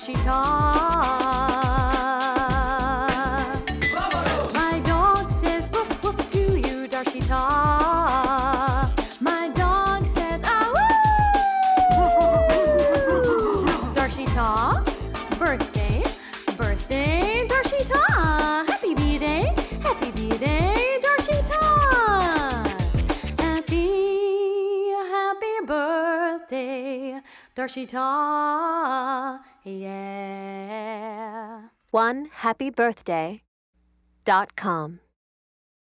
Darshita. My dog says woof woof to you, Darshita. My dog says ah woo. Darshita, birthday, birthday, Darshita. Happy B-Day, Darshita. Happy birthday, Darshita. Yeah. OneHappyBirthday.com